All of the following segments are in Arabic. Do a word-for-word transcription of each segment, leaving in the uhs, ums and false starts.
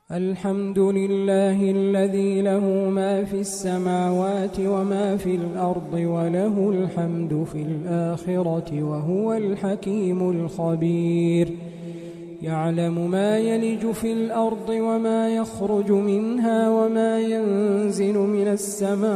الحمد لله الذي له ما في السماوات وما في الأرض وله الحمد في الآخرة وهو الحكيم الخبير. يعلم ما يلج في الأرض وما يخرج منها وما ينزل من السماء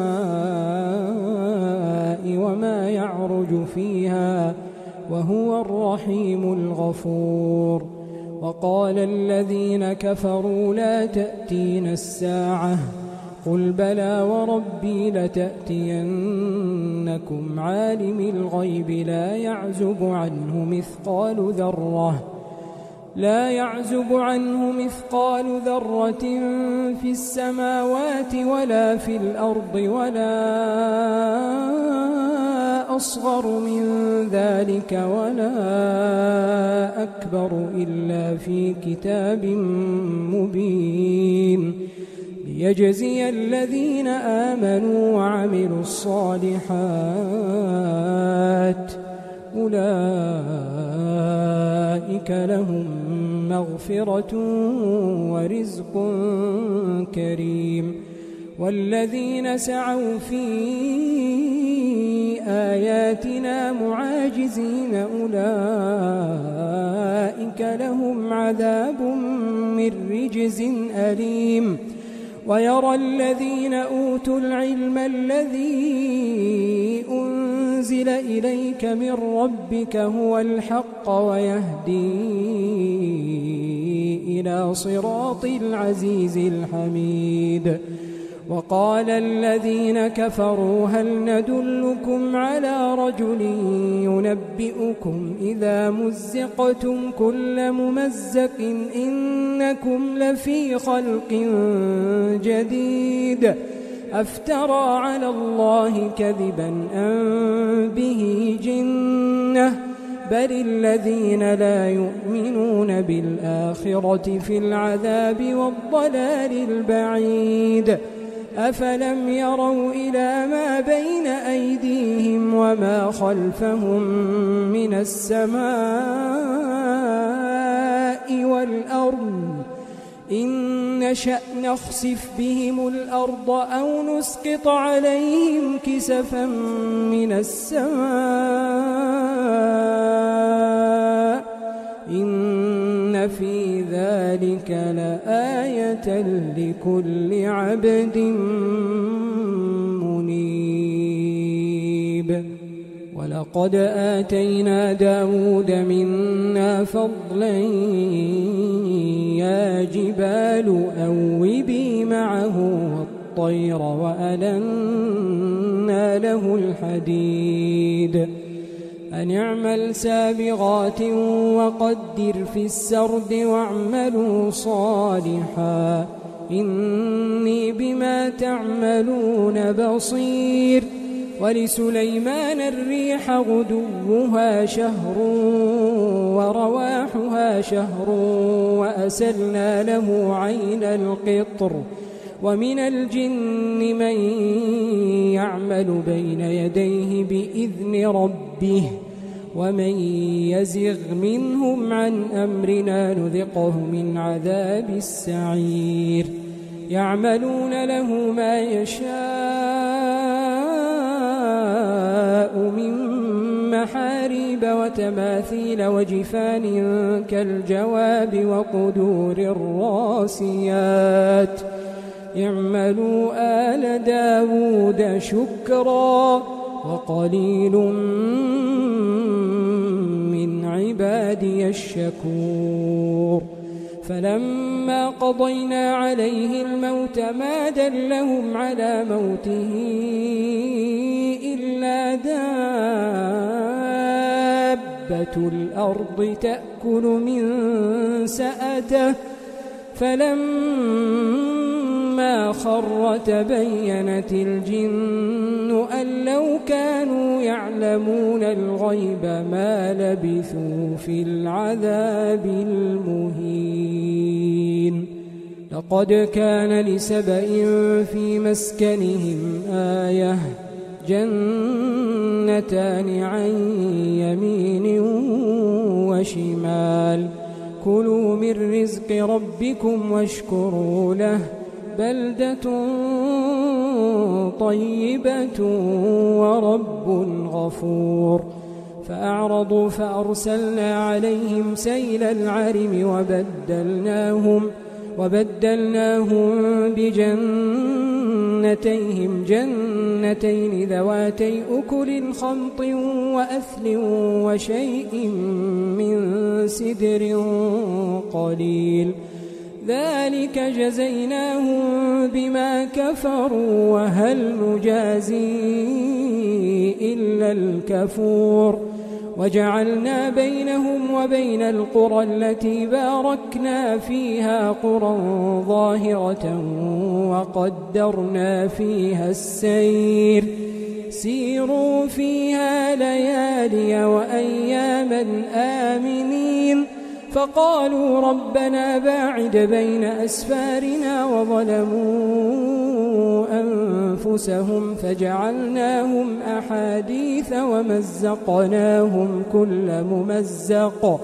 وما يعرج فيها وهو الرحيم الغفور. وقال الذين كفروا لا تأتينا الساعة قل بلى وربي لتأتينكم عالم الغيب لا يعزب عنه مثقال ذرة لا يعزب عنه مثقال ذرة في السماوات ولا في الأرض ولا أصغر من ذلك ولا أكبر إلا في كتاب مبين ليجزي الذين آمنوا وعملوا الصالحات أولئك لهم مغفرة ورزق كريم. والذين سعوا في آياتنا معاجزين أولئك لهم عذاب من رجز أليم. ويرى الذين أوتوا العلم الذي أنزل إليك من ربك هو الحق ويهدي إلى صراط العزيز الحميد. وقال الذين كفروا هل ندلكم على رجل ينبئكم إذا مزقتم كل ممزق إنكم لفي خلق جديد أفترى على الله كذبا أم به جنة بل الذين لا يؤمنون بالآخرة في العذاب والضلال البعيد. أفلم يروا إلى ما بين أيديهم وما خلفهم من السماء والأرض إن نشأ نخسف بهم الأرض أو نسقط عليهم كسفا من السماء إن في ذلك لآية لكل عبد منيب. ولقد آتينا داود منا فضلا يا جبال أوبي معه والطير وألنا له الحديد أن اعمل سابغات وقدر في السرد واعملوا صالحا إني بما تعملون بصير. ولسليمان الريح غدوها شهر ورواحها شهر وأسلنا له عين القطر ومن الجن من يعمل بين يديه بإذن ربه ومن يزغ منهم عن أمرنا نذقه من عذاب السعير. يعملون له ما يشاء من محاريب وتماثيل وجفان كالجواب وقدور الراسيات. اعملوا آل داود شكرا وقليل من عبادي الشكور. فلما قضينا عليه الموت ما دلهم على موته إلا دابة الأرض تأكل من سأته فلما خر تبينت الجن أن لو كانوا يعلمون الغيب ما لبثوا في العذاب المهين. لقد كان لسبإ في مسكنهم آية جنتان عن يمين وشمال كلوا من رزق ربكم واشكروا له بلدة طيبة ورب غفور. فأعرضوا فأرسلنا عليهم سيل العرم وبدلناهم وبدلناهم بجنتيهم جنتين ذواتي أكل خمط وأثل وشيء من سدر قليل ذلك جزيناهم بما كفروا وهل نجازي إلا الكفور. وجعلنا بينهم وبين القرى التي باركنا فيها قرى ظاهرة وقدرنا فيها السير سيروا فيها ليالي وأياما آمنين. فقالوا ربنا باعد بين أسفارنا وظلموا أنفسهم فجعلناهم أحاديث ومزقناهم كل ممزق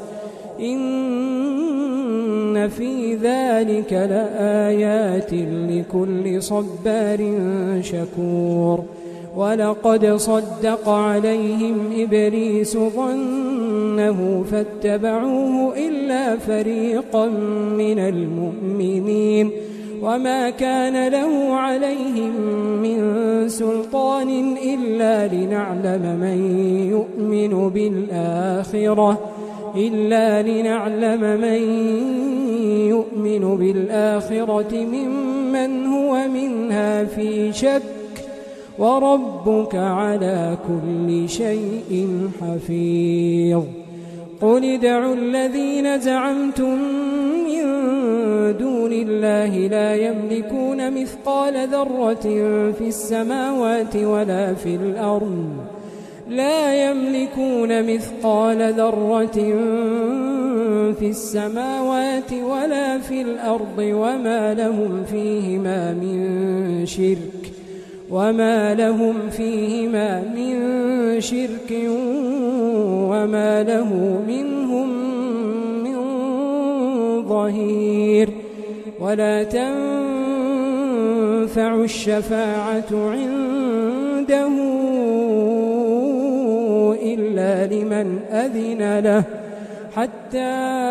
إن في ذلك لآيات لكل صبار شكور. ولقد صدق عليهم إبليس ظنه فاتبعوه إلا فريقا من المؤمنين وما كان له عليهم من سلطان إلا لنعلم من يؤمن بالآخرة إلا لنعلم من يؤمن بالآخرة ممن هو منها في شك وربك على كل شيء حفيظ. قل ادعوا الذين زعمتم من دون الله لا يملكون مثقال ذرة في السماوات ولا في الأرض لا يملكون مثقال ذرة في السماوات ولا في الأرض وما لهم فيهما من شرك وما لهم فيهما من شرك وما له منهم من ظهير. ولا تنفع الشفاعة عنده إلا لمن أذن له حتى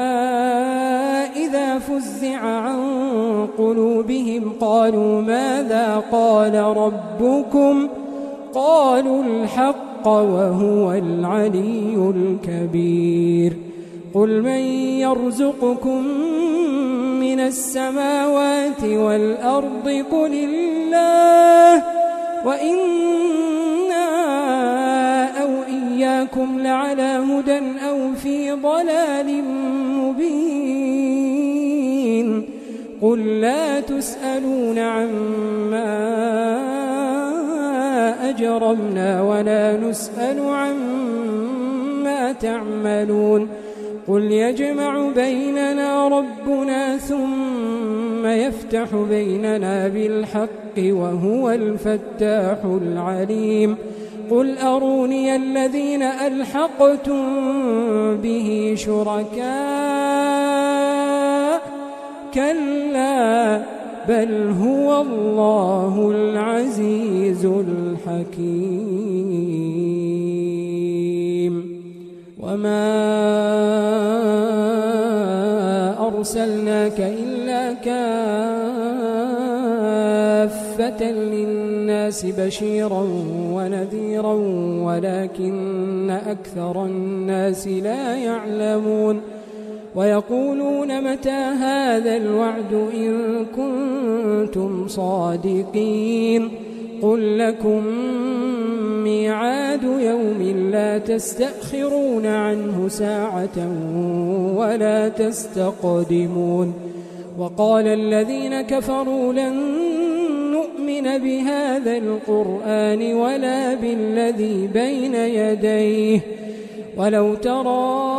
إذا فزع عن قلوبهم قالوا ماذا قال ربكم قالوا الحق وهو العلي الكبير. قل من يرزقكم من السماوات والأرض قل الله وإنا أو إياكم لعلى هدى أو في ضلال مبين. قل لا تسألون عما أجرمنا ولا نسأل عما تعملون. قل يجمع بيننا ربنا ثم يفتح بيننا بالحق وهو الفتاح العليم. قل أروني الذين ألحقتم به شركاء كلا بل هو الله العزيز الحكيم. وما أرسلناك إلا كافة للناس بشيرا ونذيرا ولكن أكثر الناس لا يعلمون. ويقولون متى هذا الوعد إن كنتم صادقين. قل لكم ميعاد يوم لا تستأخرون عنه ساعة ولا تستقدمون. وقال الذين كفروا لن نؤمن بهذا القرآن ولا بالذي بين يديه ولو ترى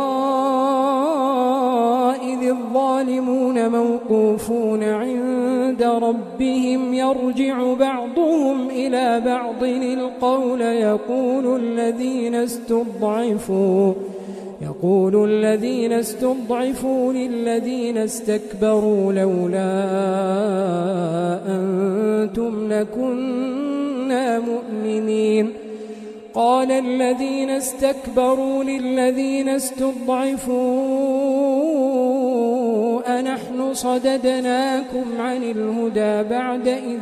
إذ الظالمون موقوفون عند ربهم يرجع بعضهم إلى بعض القول يقول الذين استضعفوا يقول الذين استضعفوا للذين استكبروا لولا أنتم لكنا مؤمنين قال الذين استكبروا للذين استضعفوا أنحن صددناكم عن الهدى بعد إذ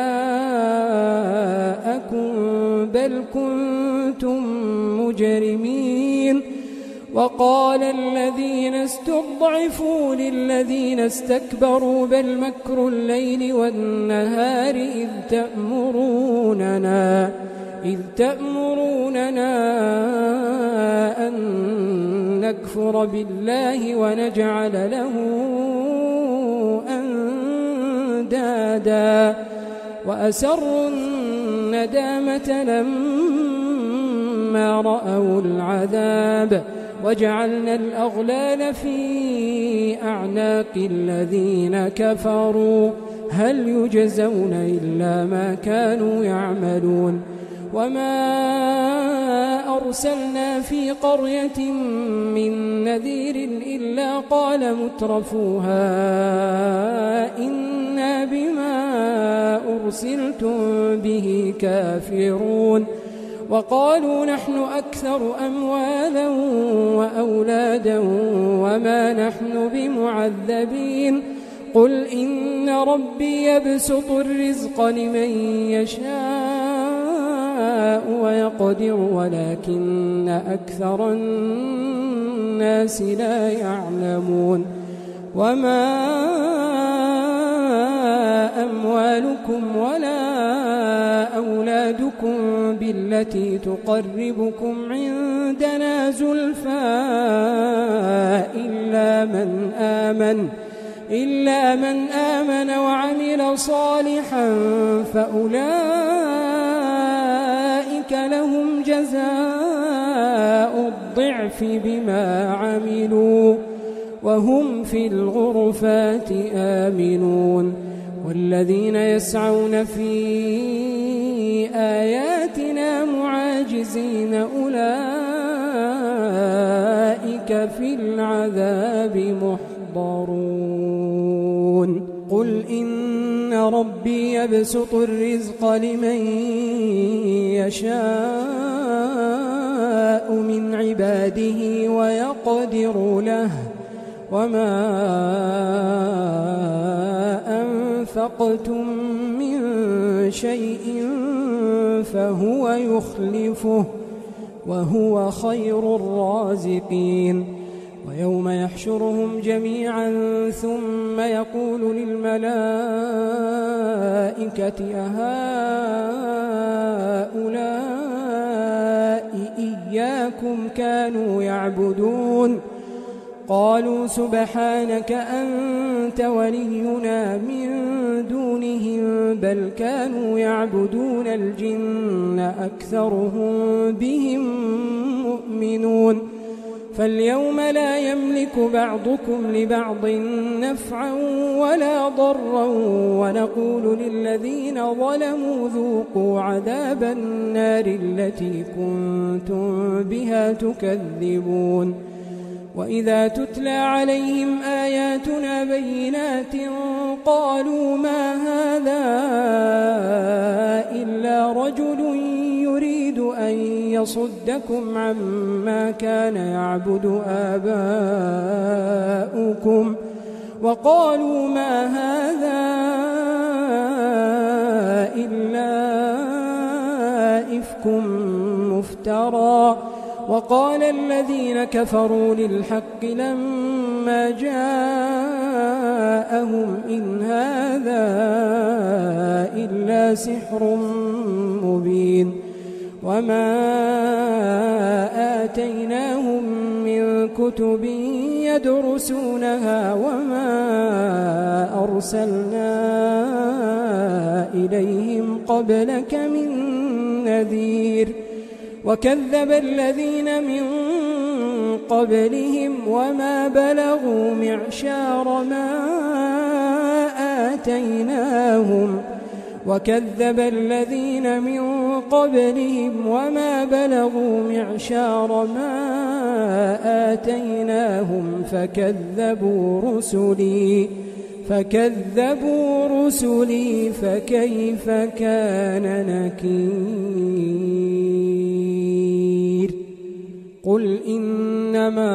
جاءكم بل كنتم مجرمين وقال الذين استضعفوا للذين استكبروا بل مكر الليل والنهار إذ تأمروننا إذ تأمروننا أن نكفر بالله ونجعل له أندادا وأسروا الندامة لما رأوا العذاب وجعلنا الأغلال في أعناق الذين كفروا هل يجزون إلا ما كانوا يعملون وما أرسلنا في قرية من نذير إلا قال مترفوها إنا بما أرسلتم به كافرون وقالوا نحن أكثر أموالا وأولادا وما نحن بمعذبين قل إن ربي يبسط الرزق لمن يشاء ويقدر ولكن أكثر الناس لا يعلمون وما أموالكم ولا أولادكم بالتي تقربكم عندنا زلفى إلا من آمن إلا من آمن وعمل صالحا فأولئك لهم جزاء الضعف بما عملوا وهم في الغرفات آمنون والذين يسعون في آياتنا معاجزين أولئك في العذاب محضرون قل إن ربي يبسط الرزق لمن يشاء من عباده ويقدر له وما أنفقتم من شيء فهو يخلفه وهو خير الرازقين ويوم يحشرهم جميعا ثم يقول للملائكة أهؤلاء إياكم كانوا يعبدون قالوا سبحانك أنت ولينا من دونهم بل كانوا يعبدون الجن أكثرهم بهم مؤمنون فاليوم لا يملك بعضكم لبعض نفعا ولا ضرا ونقول للذين ظلموا ذوقوا عذاب النار التي كنتم بها تكذبون وإذا تتلى عليهم آياتنا بينات قالوا ما هذا إلا رجل يريد أن يصدكم عما كان يعبد آباؤكم وقالوا ما هذا إلا إفك مفترى وقال الذين كفروا للحق لما جاءهم إن هذا إلا سحر مبين وما آتيناهم من كتب يدرسونها وما أرسلنا إليهم قبلك من نذير وكذب الذين من قبلهم وما بلغوا معشار ما آتيناهم وكذب الذين من قبلهم وما بلغوا معشار ما آتيناهم فكذبوا رسلي فكذبوا رسلي فكيف كان نكير قل إنما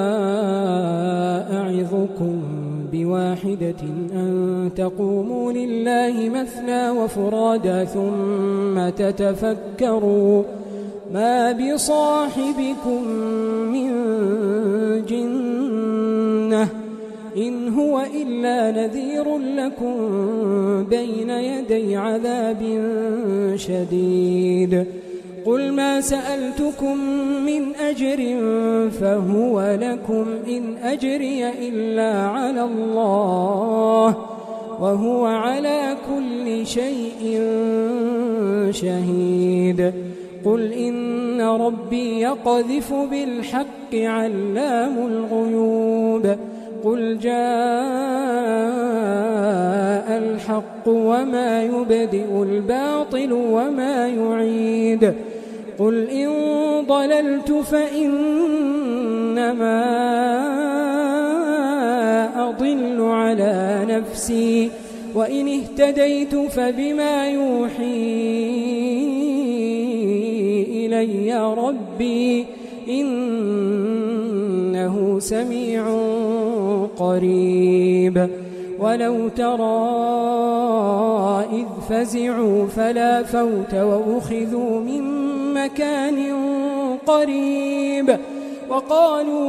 أعظكم بواحدة أن تقوموا لله مثنى وفرادا ثم تتفكروا ما بصاحبكم من جنة إن هو إلا نذير لكم بين يدي عذاب شديد قل ما سألتكم من أجر فهو لكم إن أجري إلا على الله وهو على كل شيء شهيد قل إن ربي يقذف بالحق علام الغيوب قل جاء الحق وما يبدئ الباطل وما يعيد قل إن ضللت فإنما أضل على نفسي وإن اهتديت فبما يوحي إلي ربي إنه سميع قريب ولو ترى إذ فزعوا فلا فوت وأخذوا من مكان قريب وقالوا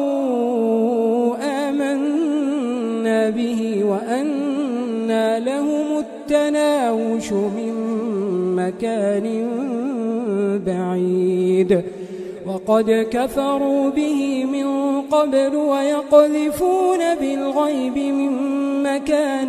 آمنا به وأنى لهم التناوش من مكان بعيد وقد كفروا به من قبل ويقذفون بالغيب من مكان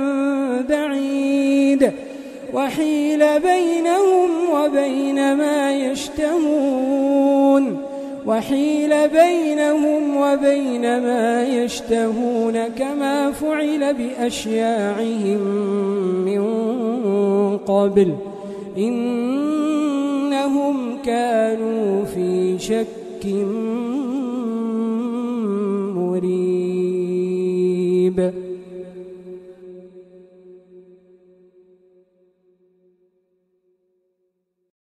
بعيد وحيل بينهم وبين ما يشتهون وحيل بينهم وبين ما يشتهون كما فعل بأشياعهم من قبل إنهم كانوا في شك